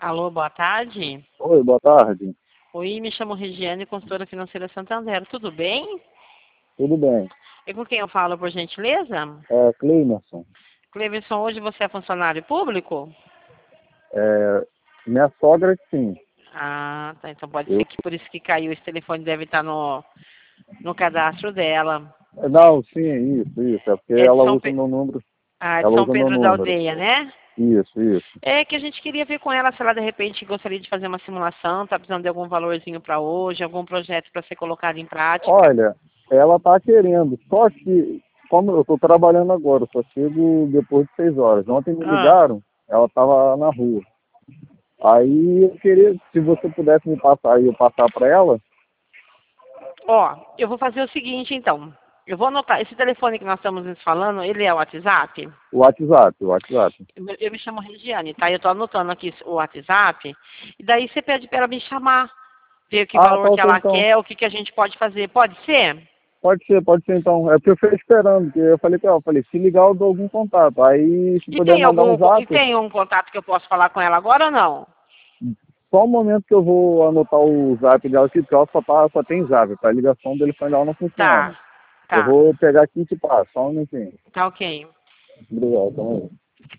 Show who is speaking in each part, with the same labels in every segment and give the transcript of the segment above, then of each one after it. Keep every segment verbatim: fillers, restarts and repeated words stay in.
Speaker 1: Alô, boa tarde.
Speaker 2: Oi, boa tarde.
Speaker 1: Oi, me chamo Regiane, consultora financeira Santander. Tudo bem?
Speaker 2: Tudo bem?
Speaker 1: E com quem eu falo, por gentileza?
Speaker 2: É, Cleimerson.
Speaker 1: Cleverson, hoje você é funcionário público?
Speaker 2: É, minha sogra, sim.
Speaker 1: Ah, tá. Então pode
Speaker 2: Eu,
Speaker 1: ser que por isso que caiu. Esse telefone deve estar no, no cadastro dela.
Speaker 2: não, sim, isso, isso. É porque
Speaker 1: É de
Speaker 2: ela
Speaker 1: São,
Speaker 2: usa o
Speaker 1: Pe...
Speaker 2: meu número.
Speaker 1: ah, de
Speaker 2: Ela
Speaker 1: São
Speaker 2: usa o meu
Speaker 1: Pedro da
Speaker 2: número.
Speaker 1: Aldeia, né?
Speaker 2: Isso, isso.
Speaker 1: É que a gente queria ver com ela se ela de repente gostaria de fazer uma simulação, tá precisando de algum valorzinho para hoje, algum projeto para ser colocado em prática.
Speaker 2: Olha, ela tá querendo, só que, como eu tô trabalhando agora, eu só chego depois de seis horas. Ontem me
Speaker 1: Ah,
Speaker 2: ligaram, ela tava na rua. Aí eu queria, se você pudesse me passar e eu passar para ela.
Speaker 1: ó, eu vou fazer o seguinte então. Eu vou anotar, esse telefone que nós estamos nos falando, ele é o WhatsApp?
Speaker 2: O WhatsApp, o WhatsApp.
Speaker 1: Eu, me eu me chamo Regiane, tá? Eu tô anotando aqui o WhatsApp, e daí você pede para ela me chamar, ver que
Speaker 2: Ah, tá
Speaker 1: valor que
Speaker 2: ok
Speaker 1: ela
Speaker 2: então.
Speaker 1: quer, o que, que a gente pode fazer. Pode ser?
Speaker 2: Pode ser, pode ser então. É porque eu fiquei esperando, porque eu falei com ela, eu falei, se ligar eu dou algum contato. Aí se
Speaker 1: E
Speaker 2: puder
Speaker 1: tem
Speaker 2: mandar
Speaker 1: algum,
Speaker 2: um
Speaker 1: e
Speaker 2: zap,
Speaker 1: tem um contato que eu posso falar com ela agora ou não?
Speaker 2: só um momento que eu vou anotar o zap dela aqui, porque ela só, tá, só tem zap, tá? A ligação do telefone dela não funciona.
Speaker 1: Tá,
Speaker 2: Eu
Speaker 1: tá,
Speaker 2: vou pegar aqui e te passo, só um minutinho.
Speaker 1: tá ok.
Speaker 2: Obrigado, tamo aí.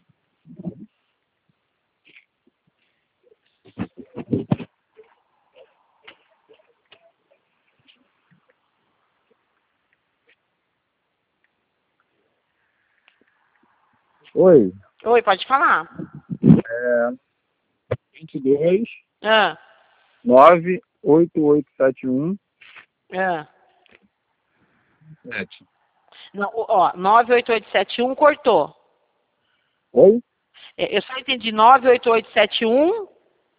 Speaker 2: Oi,
Speaker 1: Oi, pode falar.
Speaker 2: é vinte e dois,
Speaker 1: Ah,
Speaker 2: nove oito oito sete um
Speaker 1: ah.
Speaker 2: sete.
Speaker 1: Não, ó, nove oito oito sete um cortou.
Speaker 2: Oi?
Speaker 1: É, eu só entendi nove oito oito sete um.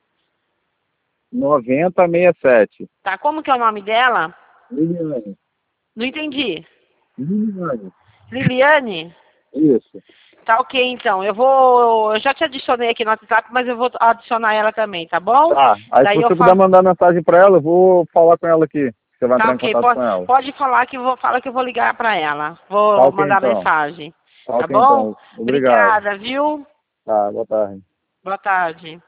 Speaker 2: noventa sessenta e sete.
Speaker 1: Tá, como que é o nome dela?
Speaker 2: Liliane.
Speaker 1: Não entendi.
Speaker 2: Liliane.
Speaker 1: Liliane?
Speaker 2: Isso.
Speaker 1: Tá ok, então. Eu vou. Eu já te adicionei aqui no WhatsApp, mas eu vou adicionar ela também, tá bom?
Speaker 2: Tá, aí se
Speaker 1: Daí eu
Speaker 2: você puder
Speaker 1: falo.
Speaker 2: mandar mensagem pra ela, eu vou falar com ela aqui. Você vai
Speaker 1: Tá
Speaker 2: entrar em
Speaker 1: ok,
Speaker 2: contato
Speaker 1: pode,
Speaker 2: com ela.
Speaker 1: pode falar que eu vou fala que eu vou ligar pra ela.
Speaker 2: Tá
Speaker 1: Vou
Speaker 2: ok
Speaker 1: mandar
Speaker 2: então.
Speaker 1: mensagem.
Speaker 2: Tá
Speaker 1: Tá
Speaker 2: ok
Speaker 1: bom?
Speaker 2: então. Obrigado.
Speaker 1: Obrigada, viu?
Speaker 2: Tá, boa tarde.
Speaker 1: Boa tarde.